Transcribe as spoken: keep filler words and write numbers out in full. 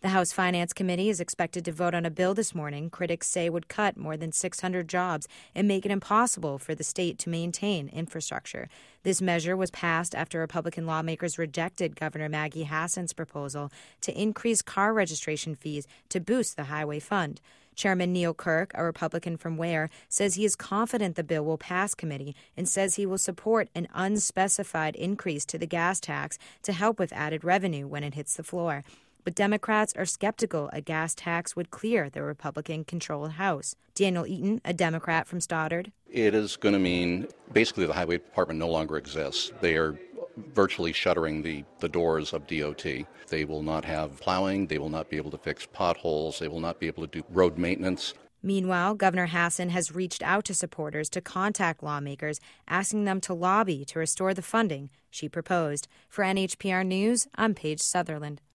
The House Finance Committee is expected to vote on a bill this morning critics say would cut more than six hundred jobs and make it impossible for the state to maintain infrastructure. This measure was passed after Republican lawmakers rejected Governor Maggie Hassan's proposal to increase car registration fees to boost the highway fund. Chairman Neil Kirk, a Republican from Ware, says he is confident the bill will pass committee and says he will support an unspecified increase to the gas tax to help with added revenue when it hits the floor. But Democrats are skeptical a gas tax would clear the Republican-controlled House. Daniel Eaton, a Democrat from Stoddard. It is going to mean basically the Highway Department no longer exists. They are virtually shuttering the, the doors of D O T. They will not have plowing. They will not be able to fix potholes. They will not be able to do road maintenance. Meanwhile, Governor Hassan has reached out to supporters to contact lawmakers, asking them to lobby to restore the funding she proposed. For N H P R News, I'm Paige Sutherland.